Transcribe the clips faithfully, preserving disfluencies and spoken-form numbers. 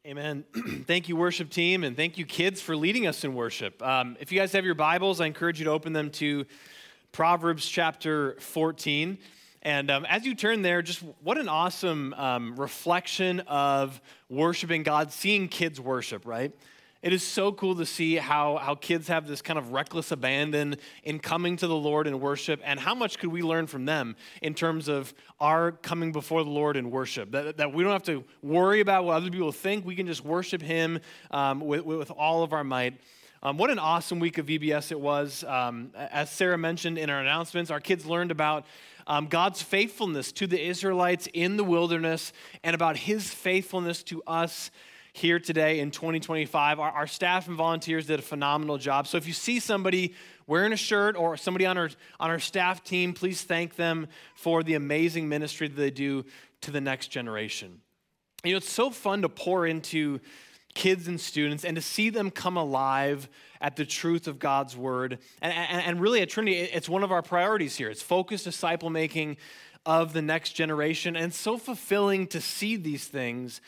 Amen. Thank you, worship team, and thank you, kids, for leading us in worship. Um, if you guys have your Bibles, I encourage you to open them to Proverbs chapter fourteen. And um, as you turn there, just what an awesome um, reflection of worshiping God, seeing kids worship, right? It is so cool to see how, how kids have this kind of reckless abandon in coming to the Lord in worship, and how much could we learn from them in terms of our coming before the Lord in worship, that, that we don't have to worry about what other people think. We can just worship Him um, with, with all of our might. Um, what an awesome week of V B S it was. Um, as Sarah mentioned in our announcements, our kids learned about um, God's faithfulness to the Israelites in the wilderness and about His faithfulness to us here today in twenty twenty-five. Our, our staff and volunteers did a phenomenal job. So if you see somebody wearing a shirt or somebody on our, on our staff team, please thank them for the amazing ministry that they do to the next generation. You know, it's so fun to pour into kids and students and to see them come alive at the truth of God's word. And, and, and really at Trinity, it's one of our priorities here. It's focused disciple making of the next generation. And it's so fulfilling to see these things,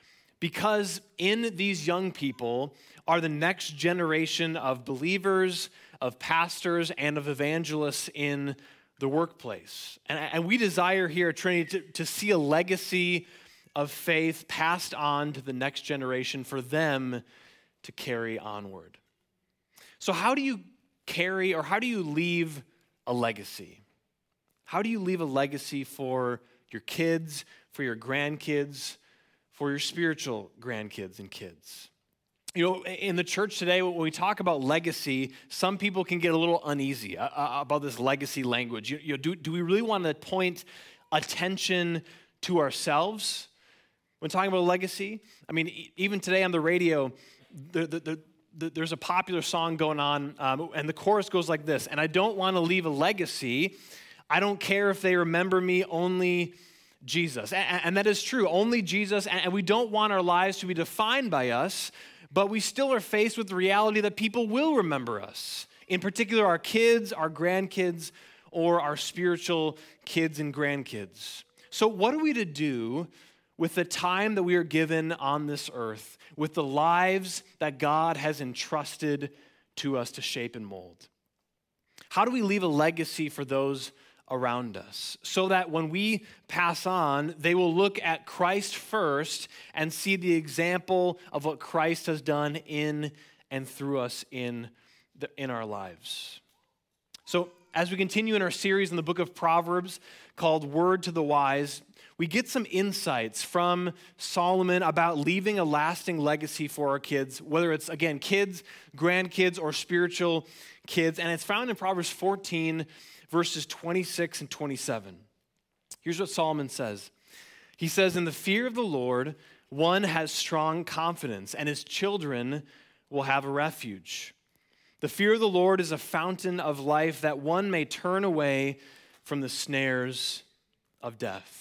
because in these young people are the next generation of believers, of pastors, and of evangelists in the workplace. And, and we desire here at Trinity to, to see a legacy of faith passed on to the next generation for them to carry onward. So how do you carry, or how do you leave a legacy? How do you leave a legacy for your kids, for your grandkids, for your spiritual grandkids and kids? You know, in the church today, when we talk about legacy, some people can get a little uneasy uh, about this legacy language. You, you know, do, do we really want to point attention to ourselves when talking about legacy? I mean, even today on the radio, the, the, the, the, there's a popular song going on, um, and the chorus goes like this: "And I don't want to leave a legacy. I don't care if they remember me, only Jesus." And, and that is true, only Jesus. And we don't want our lives to be defined by us, but we still are faced with the reality that people will remember us. In particular, our kids, our grandkids, or our spiritual kids and grandkids. So what are we to do with the time that we are given on this earth, with the lives that God has entrusted to us to shape and mold? How do we leave a legacy for those around us, so that when we pass on, they will look at Christ first and see the example of what Christ has done in and through us in, the, in our lives? So as we continue in our series in the book of Proverbs called Word to the Wise, we get some insights from Solomon about leaving a lasting legacy for our kids, whether it's, again, kids, grandkids, or spiritual kids. And it's found in Proverbs fourteen, verses twenty-six and twenty-seven. Here's what Solomon says. He says, "In the fear of the Lord, one has strong confidence, and his children will have a refuge. The fear of the Lord is a fountain of life, that one may turn away from the snares of death."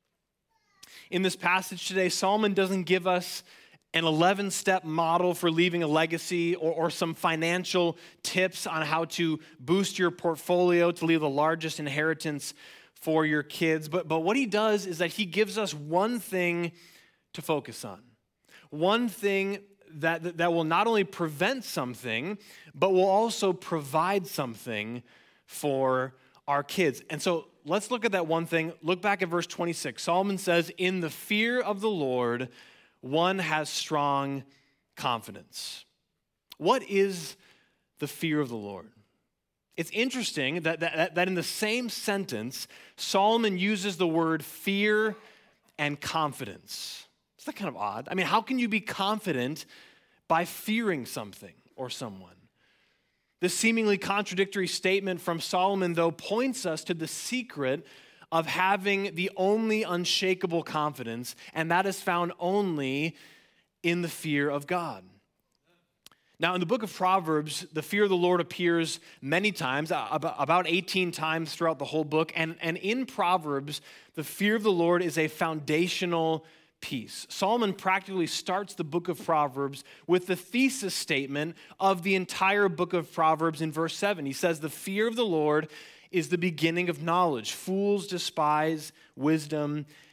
In this passage today, Solomon doesn't give us an eleven-step model for leaving a legacy, or, or some financial tips on how to boost your portfolio to leave the largest inheritance for your kids. But, but what he does is that he gives us one thing to focus on. One thing that, that will not only prevent something, but will also provide something for our kids. And so let's look at that one thing. Look back at verse twenty-six. Solomon says, "In the fear of the Lord, one has strong confidence." What is the fear of the Lord? It's interesting that, that, that in the same sentence, Solomon uses the word fear and confidence. Isn't that kind of odd? I mean, how can you be confident by fearing something or someone? This seemingly contradictory statement from Solomon, though, points us to the secret of having the only unshakable confidence, and that is found only in the fear of God. Now, in the book of Proverbs, the fear of the Lord appears many times, about eighteen times throughout the whole book, and, and in Proverbs, the fear of the Lord is a foundational piece. Solomon practically starts the book of Proverbs with the thesis statement of the entire book of Proverbs in verse seven. He says, "The fear of the Lord is the beginning of knowledge. Fools despise wisdom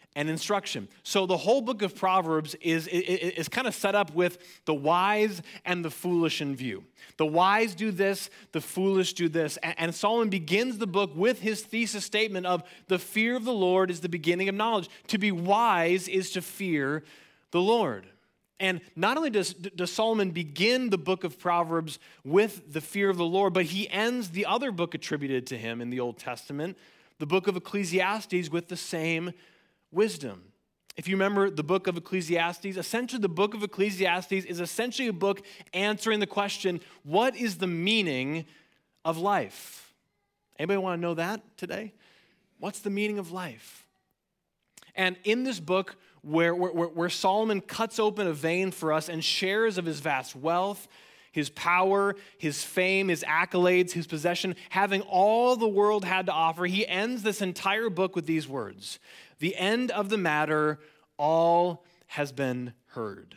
and instruction. So the whole book of Proverbs is, is, is kind of set up with the wise and the foolish in view. The wise do this, the foolish do this. And, and Solomon begins the book with his thesis statement of the fear of the Lord is the beginning of knowledge. To be wise is to fear the Lord. And not only does, does Solomon begin the book of Proverbs with the fear of the Lord, but he ends the other book attributed to him in the Old Testament, the book of Ecclesiastes, with the same wisdom. If you remember the book of Ecclesiastes, essentially the book of Ecclesiastes is essentially a book answering the question, what is the meaning of life? Anybody want to know that today? What's the meaning of life? And in this book, Where, where, where Solomon cuts open a vein for us and shares of his vast wealth, his power, his fame, his accolades, his possession, having all the world had to offer, he ends this entire book with these words: the end of the matter, all has been heard.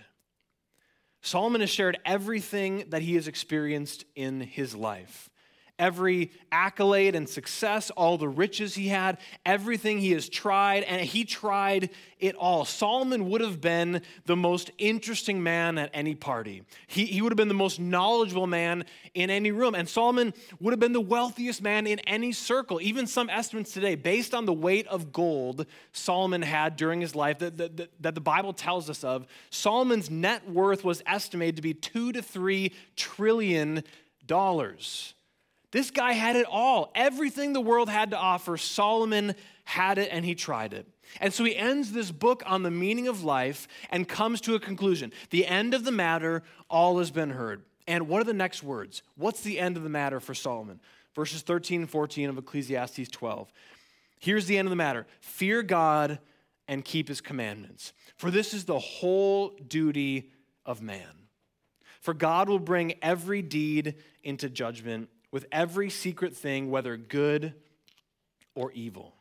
Solomon has shared everything that he has experienced in his life. Every accolade and success, all the riches he had, everything he has tried, and he tried it all. Solomon would have been the most interesting man at any party. He, he would have been the most knowledgeable man in any room. And Solomon would have been the wealthiest man in any circle. Even some estimates today, based on the weight of gold Solomon had during his life that, that, that the Bible tells us of, Solomon's net worth was estimated to be two to three trillion dollars. This guy had it all. Everything the world had to offer, Solomon had it and he tried it. And so he ends this book on the meaning of life and comes to a conclusion. The end of the matter, all has been heard. And what are the next words? What's the end of the matter for Solomon? Verses thirteen and fourteen of Ecclesiastes twelve. Here's the end of the matter. Fear God and keep his commandments, for this is the whole duty of man. For God will bring every deed into judgment with every secret thing, whether good or evil.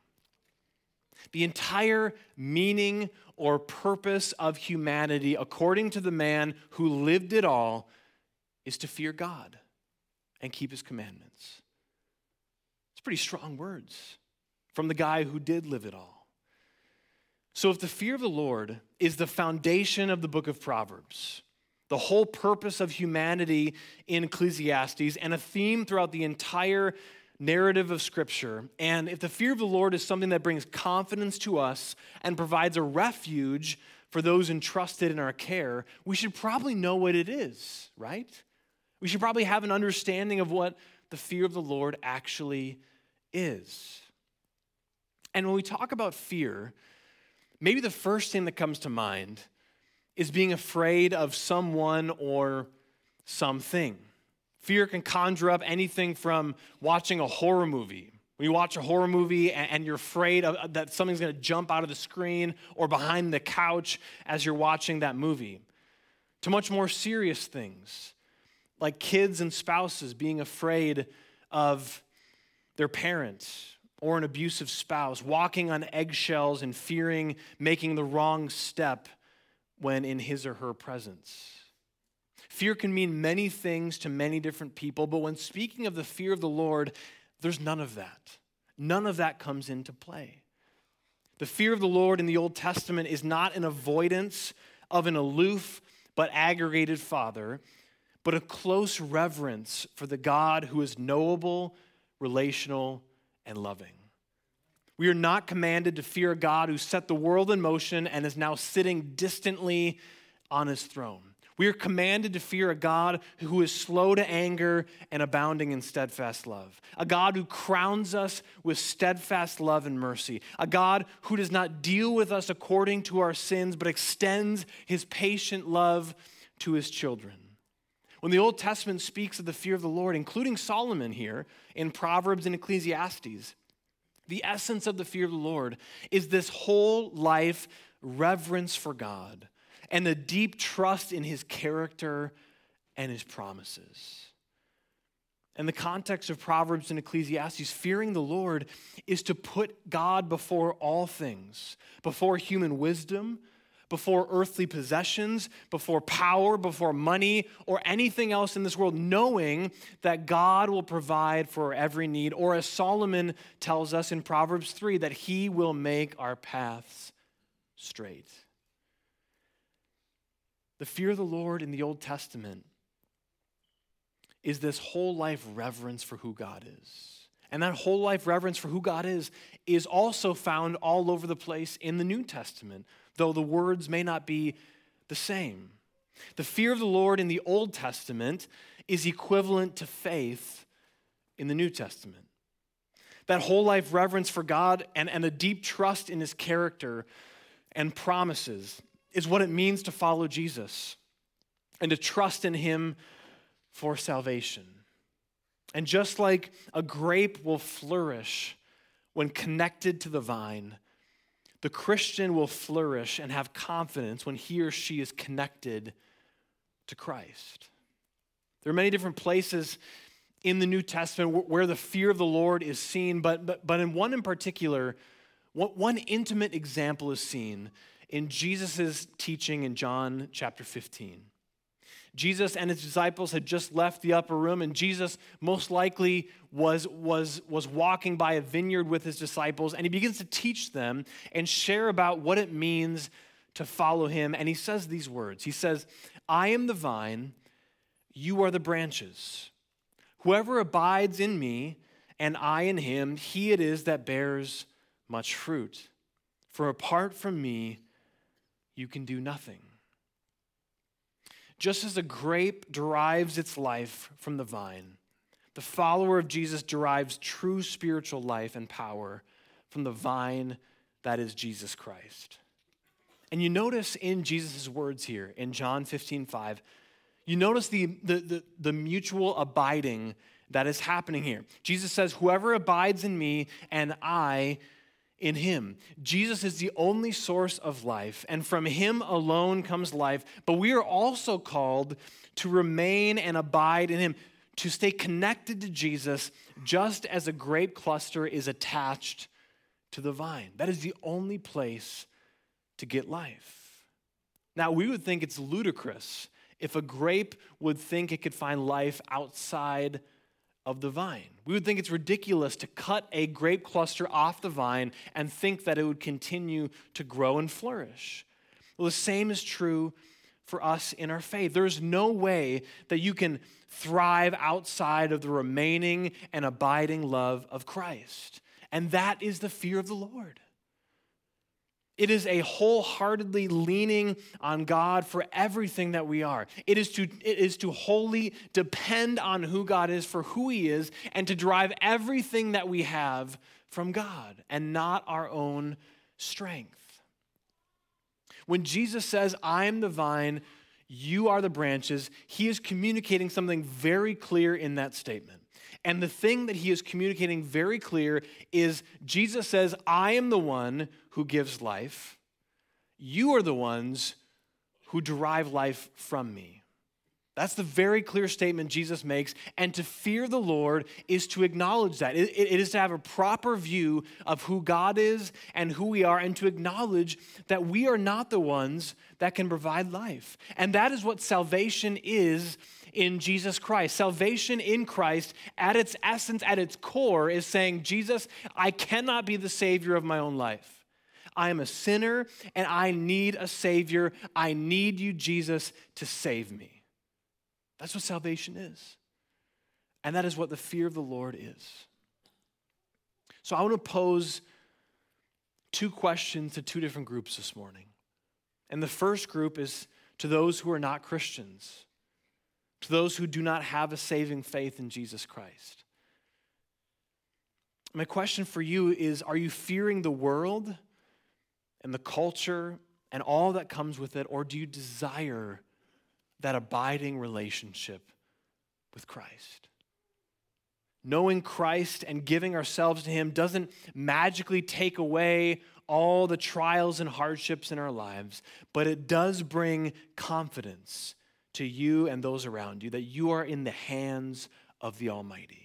The entire meaning or purpose of humanity, according to the man who lived it all, is to fear God and keep his commandments. It's pretty strong words from the guy who did live it all. So if the fear of the Lord is the foundation of the book of Proverbs, the whole purpose of humanity in Ecclesiastes, and a theme throughout the entire narrative of Scripture, and if the fear of the Lord is something that brings confidence to us and provides a refuge for those entrusted in our care, we should probably know what it is, right? We should probably have an understanding of what the fear of the Lord actually is. And when we talk about fear, maybe the first thing that comes to mind is being afraid of someone or something. Fear can conjure up anything from watching a horror movie. When you watch a horror movie and you're afraid of, that something's going to jump out of the screen or behind the couch as you're watching that movie, to much more serious things, like kids and spouses being afraid of their parents or an abusive spouse, walking on eggshells and fearing making the wrong step when in his or her presence. Fear can mean many things to many different people, but when speaking of the fear of the Lord, there's none of that. None of that comes into play. The fear of the Lord in the Old Testament is not an avoidance of an aloof but aggregated Father, but a close reverence for the God who is knowable, relational, and loving. We are not commanded to fear a God who set the world in motion and is now sitting distantly on his throne. We are commanded to fear a God who is slow to anger and abounding in steadfast love. A God who crowns us with steadfast love and mercy. A God who does not deal with us according to our sins, but extends his patient love to his children. When the Old Testament speaks of the fear of the Lord, including Solomon here in Proverbs and Ecclesiastes, the essence of the fear of the Lord is this whole life reverence for God and the deep trust in his character and his promises. In the context of Proverbs and Ecclesiastes, fearing the Lord is to put God before all things, before human wisdom, before earthly possessions, before power, before money, or anything else in this world, knowing that God will provide for every need, or as Solomon tells us in Proverbs three, that he will make our paths straight. The fear of the Lord in the Old Testament is this whole life reverence for who God is. And that whole life reverence for who God is is also found all over the place in the New Testament, though the words may not be the same. The fear of the Lord in the Old Testament is equivalent to faith in the New Testament. That whole life reverence for God and, and a deep trust in his character and promises is what it means to follow Jesus and to trust in him for salvation. And just like a grape will flourish when connected to the vine, the Christian will flourish and have confidence when he or she is connected to Christ. There are many different places in the New Testament where the fear of the Lord is seen, but, but, but in one in particular, one intimate example is seen in Jesus' teaching in John chapter fifteen. Jesus and his disciples had just left the upper room, and Jesus most likely was, was, was walking by a vineyard with his disciples, and he begins to teach them and share about what it means to follow him. And he says these words. He says, "I am the vine, you are the branches. Whoever abides in me and I in him, he it is that bears much fruit. For apart from me, you can do nothing." Just as a grape derives its life from the vine, the follower of Jesus derives true spiritual life and power from the vine that is Jesus Christ. And you notice in Jesus' words here in John fifteen five, you notice the, the, the, the mutual abiding that is happening here. Jesus says, "Whoever abides in me and I in him." Jesus is the only source of life, and from him alone comes life. But we are also called to remain and abide in him, to stay connected to Jesus, just as a grape cluster is attached to the vine. That is the only place to get life. Now, we would think it's ludicrous if a grape would think it could find life outside of the vine. We would think it's ridiculous to cut a grape cluster off the vine and think that it would continue to grow and flourish. Well, the same is true for us in our faith. There's no way that you can thrive outside of the remaining and abiding love of Christ. And that is the fear of the Lord. It is a wholeheartedly leaning on God for everything that we are. It is to, it is to wholly depend on who God is for who he is, and to derive everything that we have from God and not our own strength. When Jesus says, "I am the vine, you are the branches," he is communicating something very clear in that statement. And the thing that he is communicating very clear is Jesus says, "I am the one who gives life. You are the ones who derive life from me." That's the very clear statement Jesus makes. And to fear the Lord is to acknowledge that. It, it is to have a proper view of who God is and who we are, and to acknowledge that we are not the ones that can provide life. And that is what salvation is in Jesus Christ. Salvation in Christ, at its essence, at its core, is saying, "Jesus, I cannot be the Savior of my own life. I am a sinner and I need a Savior. I need you, Jesus, to save me." That's what salvation is. And that is what the fear of the Lord is. So I want to pose two questions to two different groups this morning. And the first group is to those who are not Christians, to those who do not have a saving faith in Jesus Christ. My question for you is, are you fearing the world and the culture and all that comes with it, or do you desire that abiding relationship with Christ? Knowing Christ and giving ourselves to him doesn't magically take away all the trials and hardships in our lives, but it does bring confidence to you and those around you that you are in the hands of the Almighty.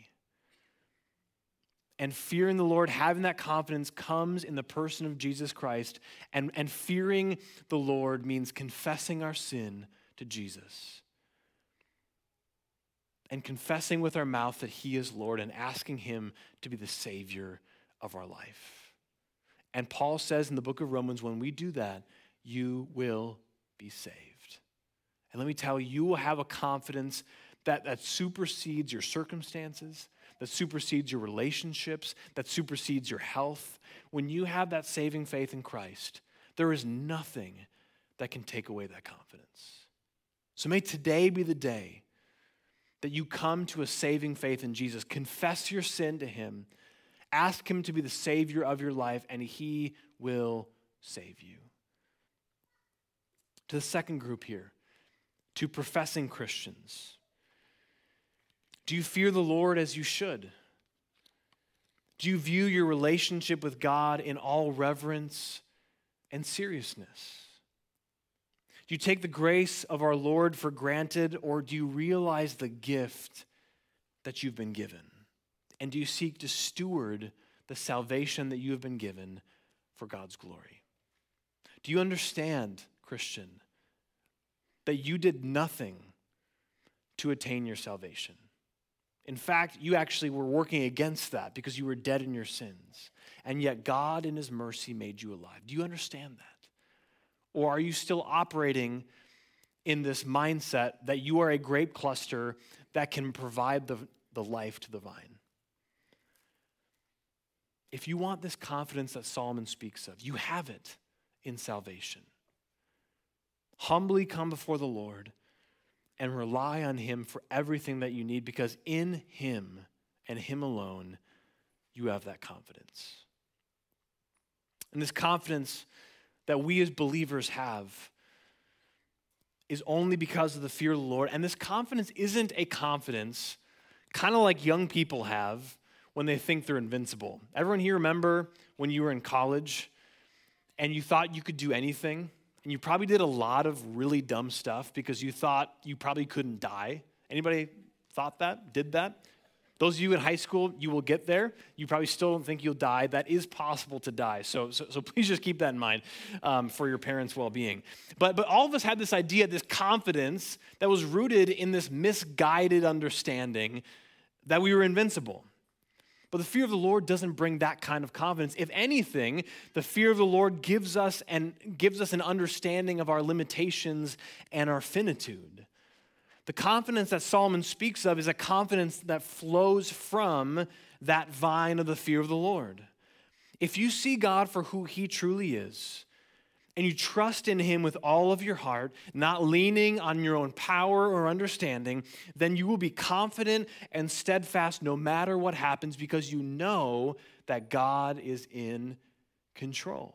And fearing the Lord, having that confidence, comes in the person of Jesus Christ. And, and fearing the Lord means confessing our sin to Jesus. And confessing with our mouth that he is Lord, and asking him to be the Savior of our life. And Paul says in the book of Romans, when we do that, you will be saved. And let me tell you, you will have a confidence that, that supersedes your circumstances, that supersedes your relationships, that supersedes your health. When you have that saving faith in Christ, there is nothing that can take away that confidence. So may today be the day that you come to a saving faith in Jesus. Confess your sin to him. Ask him to be the Savior of your life, and he will save you. To the second group here, to professing Christians. Do you fear the Lord as you should? Do you view your relationship with God in all reverence and seriousness? Do you take the grace of our Lord for granted, or do you realize the gift that you've been given? And do you seek to steward the salvation that you have been given for God's glory? Do you understand, Christian, that you did nothing to attain your salvation? In fact, you actually were working against that because you were dead in your sins. And yet God in his mercy made you alive. Do you understand that? Or are you still operating in this mindset that you are a grape cluster that can provide the, the life to the vine? If you want this confidence that Solomon speaks of, you have it in salvation. Humbly come before the Lord and rely on him for everything that you need, because in him and him alone, you have that confidence. And this confidence that we as believers have is only because of the fear of the Lord. And this confidence isn't a confidence kind of like young people have when they think they're invincible. Everyone here remember when you were in college and you thought you could do anything, and you probably did a lot of really dumb stuff because you thought you probably couldn't die? Anybody thought that, did that? Those of you in high school, you will get there. You probably still don't think you'll die. That is possible to die. So, so, so please just keep that in mind um, for your parents' well-being. But, but all of us had this idea, this confidence that was rooted in this misguided understanding that we were invincible. But the fear of the Lord doesn't bring that kind of confidence. If anything, the fear of the Lord gives us and gives us an understanding of our limitations and our finitude. The confidence that Solomon speaks of is a confidence that flows from that vine of the fear of the Lord. If you see God for who he truly is, and you trust in him with all of your heart, not leaning on your own power or understanding, then you will be confident and steadfast no matter what happens, because you know that God is in control.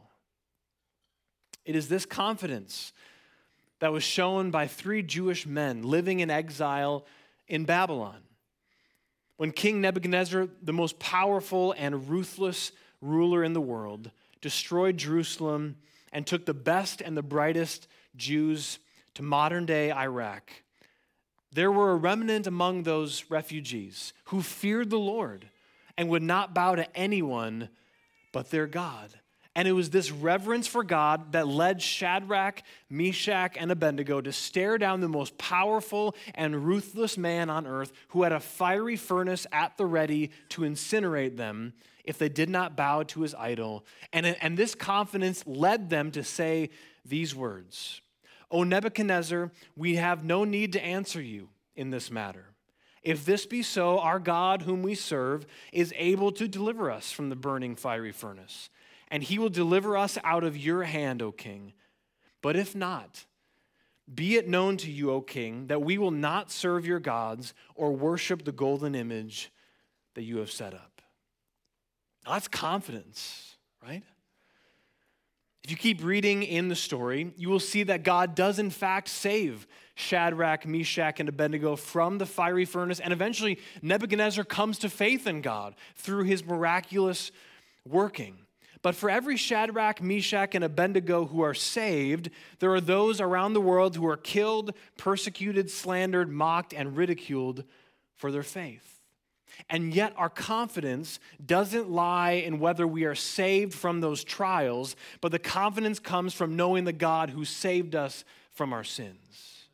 It is this confidence that was shown by three Jewish men living in exile in Babylon. When King Nebuchadnezzar, the most powerful and ruthless ruler in the world, destroyed Jerusalem and took the best and the brightest Jews to modern-day Iraq, there were a remnant among those refugees who feared the Lord and would not bow to anyone but their God. And it was this reverence for God that led Shadrach, Meshach, and Abednego to stare down the most powerful and ruthless man on earth, who had a fiery furnace at the ready to incinerate them if they did not bow to his idol. And, and this confidence led them to say these words: "O Nebuchadnezzar, we have no need to answer you in this matter. If this be so, our God whom we serve is able to deliver us from the burning fiery furnace, and he will deliver us out of your hand, O king. But if not, be it known to you, O king, that we will not serve your gods or worship the golden image that you have set up." Now, that's confidence, right? If you keep reading in the story, you will see that God does in fact save Shadrach, Meshach, and Abednego from the fiery furnace, and eventually Nebuchadnezzar comes to faith in God through his miraculous working. But for every Shadrach, Meshach, and Abednego who are saved, there are those around the world who are killed, persecuted, slandered, mocked, and ridiculed for their faith. And yet our confidence doesn't lie in whether we are saved from those trials, but the confidence comes from knowing the God who saved us from our sins.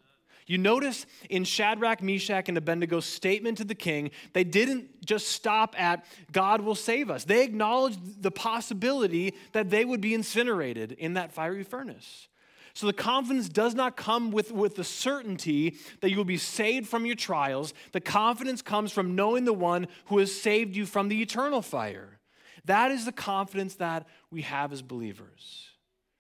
You notice in Shadrach, Meshach, and Abednego's statement to the king, they didn't just stop at God will save us. They acknowledged the possibility that they would be incinerated in that fiery furnace. So the confidence does not come with, with the certainty that you will be saved from your trials. The confidence comes from knowing the one who has saved you from the eternal fire. That is the confidence that we have as believers.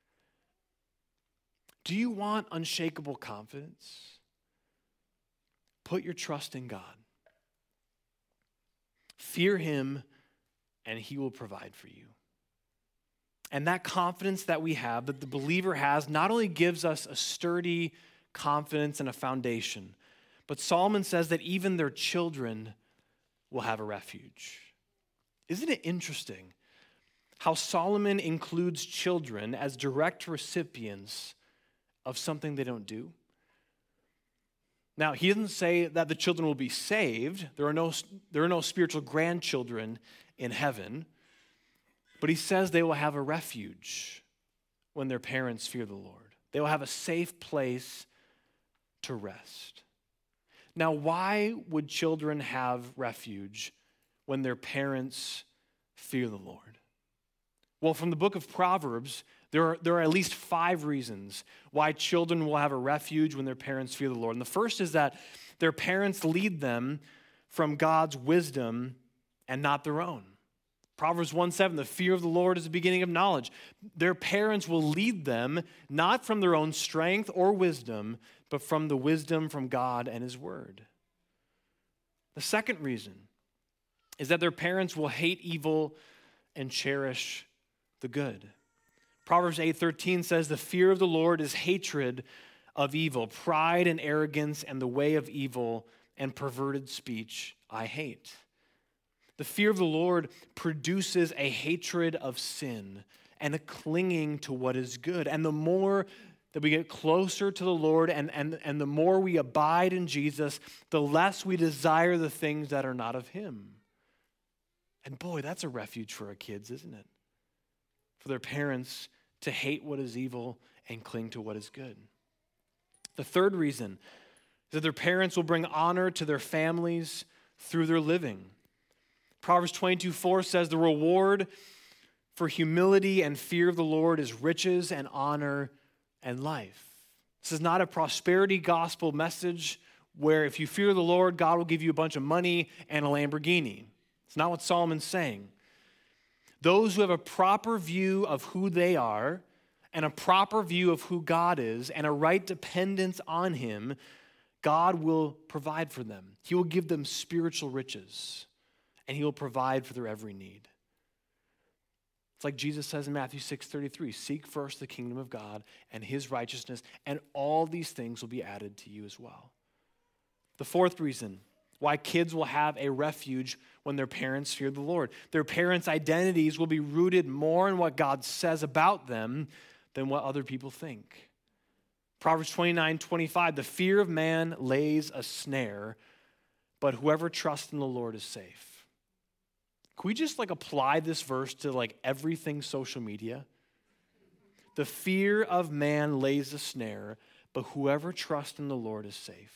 Do you want unshakable confidence? Put your trust in God. Fear him, and he will provide for you. And that confidence that we have, that the believer has, not only gives us a sturdy confidence and a foundation, but Solomon says that even their children will have a refuge. Isn't it interesting how Solomon includes children as direct recipients of something they don't do? Now, he doesn't say that the children will be saved. There are no, there are no spiritual grandchildren in heaven. But he says they will have a refuge when their parents fear the Lord. They will have a safe place to rest. Now, why would children have refuge when their parents fear the Lord? Well, from the book of Proverbs, there are, there are at least five reasons why children will have a refuge when their parents fear the Lord. And the first is that their parents lead them from God's wisdom and not their own. Proverbs one seven, the fear of the Lord is the beginning of knowledge. Their parents will lead them not from their own strength or wisdom, but from the wisdom from God and his word. The second reason is that their parents will hate evil and cherish the good. Proverbs eight thirteen says, the fear of the Lord is hatred of evil, pride and arrogance and the way of evil and perverted speech I hate. The fear of the Lord produces a hatred of sin and a clinging to what is good. And the more that we get closer to the Lord and, and, and the more we abide in Jesus, the less we desire the things that are not of him. And boy, that's a refuge for our kids, isn't it? For their parents to hate what is evil and cling to what is good. The third reason is that their parents will bring honor to their families through their living. Proverbs twenty-two four says, the reward for humility and fear of the Lord is riches and honor and life. This is not a prosperity gospel message where if you fear the Lord, God will give you a bunch of money and a Lamborghini. It's not what Solomon's saying. Those who have a proper view of who they are and a proper view of who God is and a right dependence on him, God will provide for them. He will give them spiritual riches, and he will provide for their every need. It's like Jesus says in Matthew six thirty-three, seek first the kingdom of God and his righteousness, and all these things will be added to you as well. The fourth reason why kids will have a refuge when their parents fear the Lord. Their parents' identities will be rooted more in what God says about them than what other people think. Proverbs twenty-nine twenty-five, the fear of man lays a snare, but whoever trusts in the Lord is safe. Can we just like apply this verse to like everything social media? The fear of man lays a snare, but whoever trusts in the Lord is safe.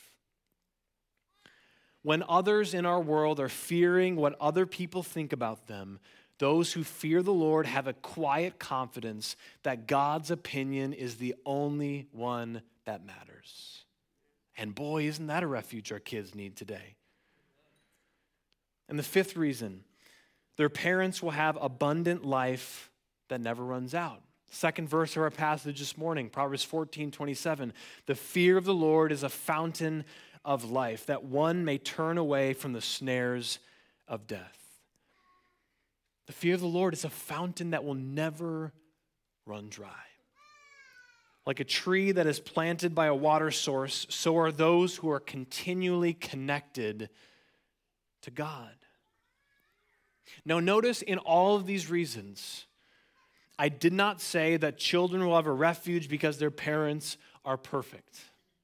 When others in our world are fearing what other people think about them, those who fear the Lord have a quiet confidence that God's opinion is the only one that matters. And boy, isn't that a refuge our kids need today. And the fifth reason, their parents will have abundant life that never runs out. Second verse of our passage this morning, Proverbs fourteen twenty-seven, the fear of the Lord is a fountain of life, that one may turn away from the snares of death. The fear of the Lord is a fountain that will never run dry. Like a tree that is planted by a water source, so are those who are continually connected to God. Now, notice in all of these reasons, I did not say that children will have a refuge because their parents are perfect.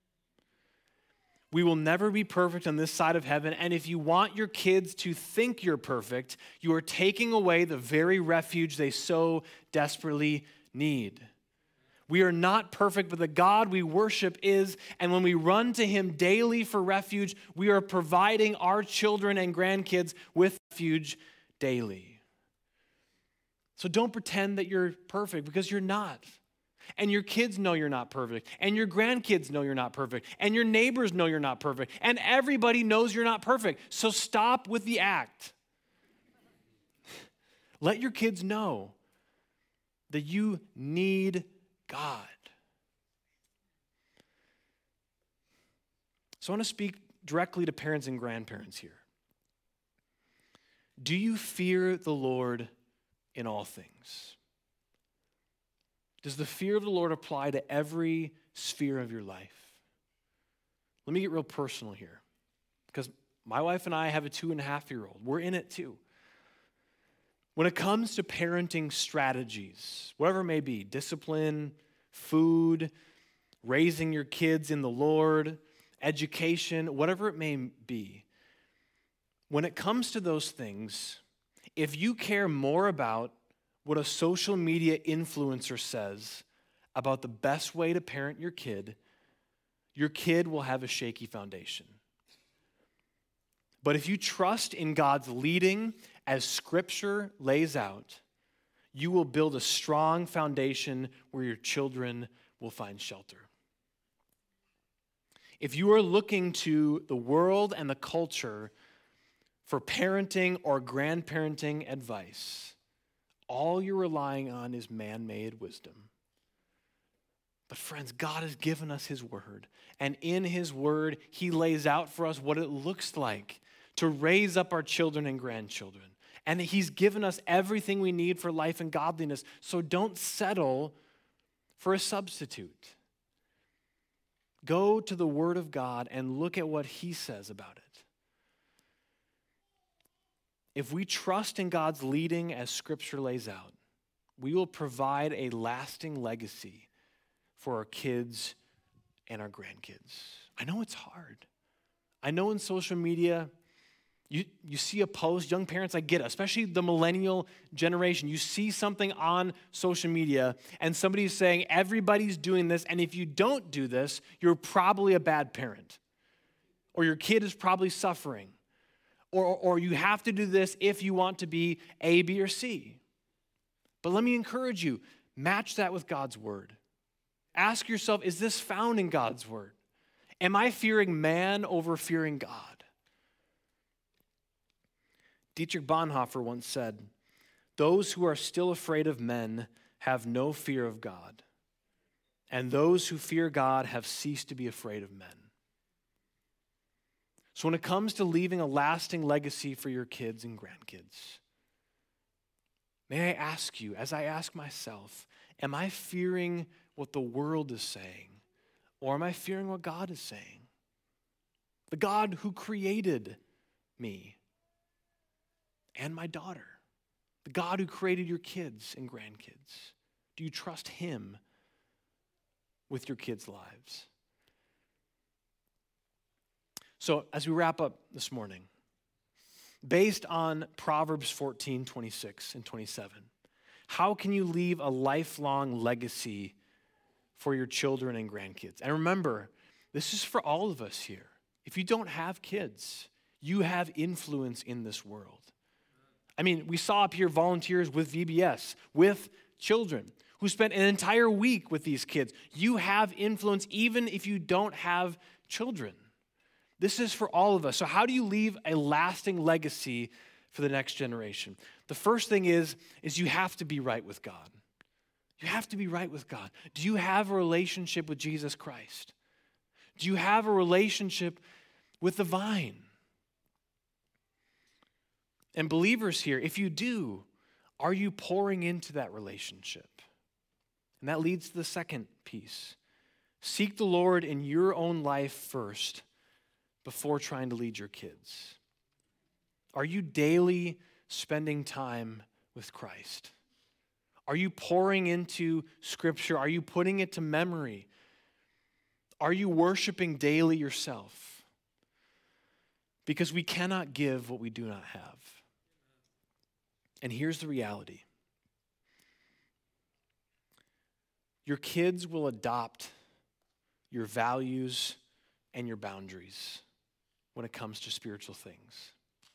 We will never be perfect on this side of heaven, and if you want your kids to think you're perfect, you are taking away the very refuge they so desperately need. We are not perfect, but the God we worship is, and when we run to him daily for refuge, we are providing our children and grandkids with refuge daily. So don't pretend that you're perfect, because you're not. And your kids know you're not perfect, and your grandkids know you're not perfect, and your neighbors know you're not perfect, and everybody knows you're not perfect. So stop with the act. Let your kids know that you need God. So I want to speak directly to parents and grandparents here. Do you fear the Lord in all things? Does the fear of the Lord apply to every sphere of your life? Let me get real personal here, because my wife and I have a two and a half year old. We're in it too. When it comes to parenting strategies, whatever it may be, discipline, food, raising your kids in the Lord, education, whatever it may be, when it comes to those things, if you care more about what a social media influencer says about the best way to parent your kid, your kid will have a shaky foundation. But if you trust in God's leading as Scripture lays out, you will build a strong foundation where your children will find shelter. If you are looking to the world and the culture for parenting or grandparenting advice, all you're relying on is man-made wisdom. But friends, God has given us his word, and in his word, he lays out for us what it looks like to raise up our children and grandchildren. And he's given us everything we need for life and godliness, so don't settle for a substitute. Go to the word of God and look at what he says about it. If we trust in God's leading as Scripture lays out, we will provide a lasting legacy for our kids and our grandkids. I know it's hard. I know in social media, you, you see a post, young parents, I get it, especially the millennial generation. You see something on social media and somebody's saying, everybody's doing this, and if you don't do this, you're probably a bad parent. Or your kid is probably suffering. Or, or you have to do this if you want to be A, B, or C. But let me encourage you, match that with God's word. Ask yourself, is this found in God's word? Am I fearing man over fearing God? Dietrich Bonhoeffer once said, "Those who are still afraid of men have no fear of God, and those who fear God have ceased to be afraid of men." So when it comes to leaving a lasting legacy for your kids and grandkids, may I ask you, as I ask myself, am I fearing what the world is saying, or am I fearing what God is saying? The God who created me and my daughter, the God who created your kids and grandkids. Do you trust him with your kids' lives? So as we wrap up this morning, based on Proverbs fourteen, twenty-six and twenty-seven, how can you leave a lifelong legacy for your children and grandkids? And remember, this is for all of us here. If you don't have kids, you have influence in this world. I mean, we saw up here volunteers with V B S, with children, who spent an entire week with these kids. You have influence even if you don't have children. This is for all of us. So how do you leave a lasting legacy for the next generation? The first thing is, is you have to be right with God. You have to be right with God. Do you have a relationship with Jesus Christ? Do you have a relationship with the vine? And believers here, if you do, are you pouring into that relationship? And that leads to the second piece. Seek the Lord in your own life first before trying to lead your kids. Are you daily spending time with Christ? Are you pouring into Scripture? Are you putting it to memory? Are you worshiping daily yourself? Because we cannot give what we do not have. And here's the reality. your kids will adopt your values and your boundaries when it comes to spiritual things.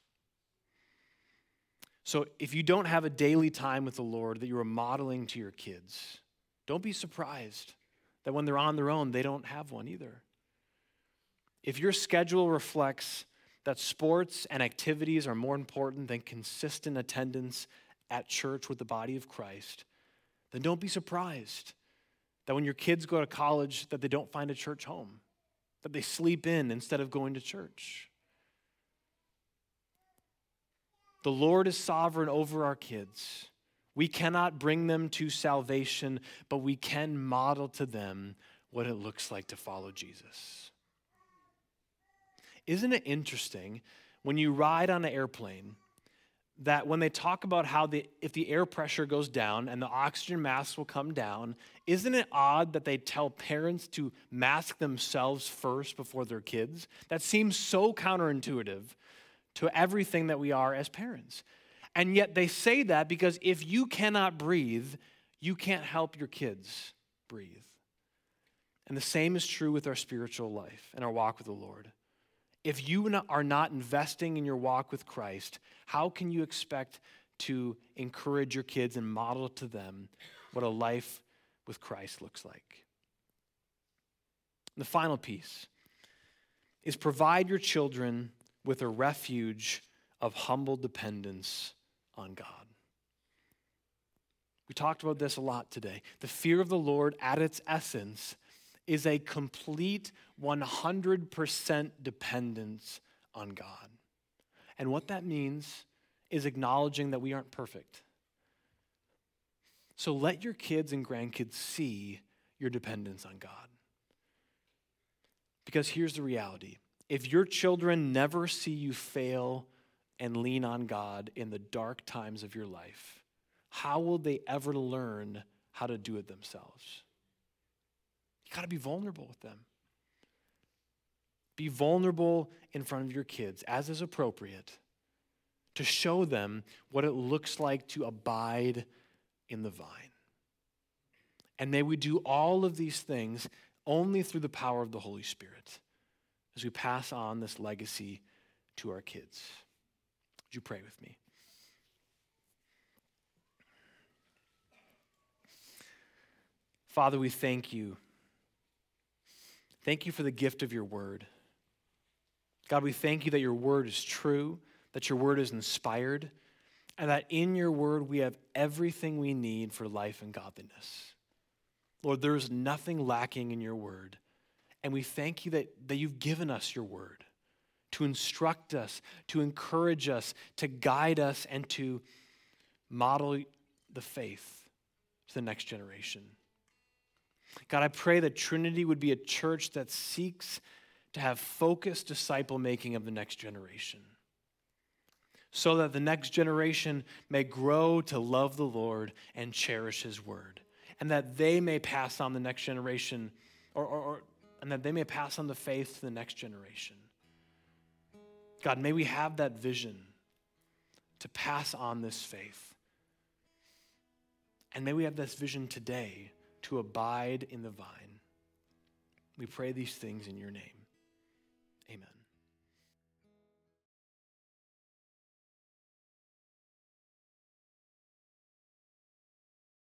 So if you don't have a daily time with the Lord that you are modeling to your kids, don't be surprised that when they're on their own, they don't have one either. If your schedule reflects that sports and activities are more important than consistent attendance at church with the body of Christ, then don't be surprised that when your kids go to college that they don't find a church home, that they sleep in instead of going to church. The Lord is sovereign over our kids. We cannot bring them to salvation, but we can model to them what it looks like to follow Jesus. Isn't it interesting when you ride on an airplane that when they talk about how the, if the air pressure goes down and the oxygen mask will come down, isn't it odd that they tell parents to mask themselves first before their kids? That seems so counterintuitive to everything that we are as parents. And yet they say that because if you cannot breathe, you can't help your kids breathe. And the same is true with our spiritual life and our walk with the Lord. If you are not investing in your walk with Christ, how can you expect to encourage your kids and model to them what a life with Christ looks like? And the final piece is provide your children with a refuge of humble dependence on God. We talked about this a lot today. The fear of the Lord at its essence is a complete one hundred percent dependence on God. And what that means is acknowledging that we aren't perfect. So let your kids and grandkids see your dependence on God. Because here's the reality. If your children never see you fail and lean on God in the dark times of your life, how will they ever learn how to do it themselves? You got to be vulnerable with them. Be vulnerable in front of your kids, as is appropriate, to show them what it looks like to abide in the vine. And may we do all of these things only through the power of the Holy Spirit as we pass on this legacy to our kids. Would you pray with me? Father, we thank you. Thank you for the gift of your word. God, we thank you that your word is true, that your word is inspired, and that in your word we have everything we need for life and godliness. Lord, there is nothing lacking in your word. And we thank you that, that you've given us your word to instruct us, to encourage us, to guide us, and to model the faith to the next generation. God, I pray that Trinity would be a church that seeks to have focused disciple making of the next generation, so that the next generation may grow to love the Lord and cherish his word, and that they may pass on the next generation, or, or, or and that they may pass on the faith to the next generation. God, may we have that vision to pass on this faith. And may we have this vision today to abide in the vine. We pray these things in your name. Amen.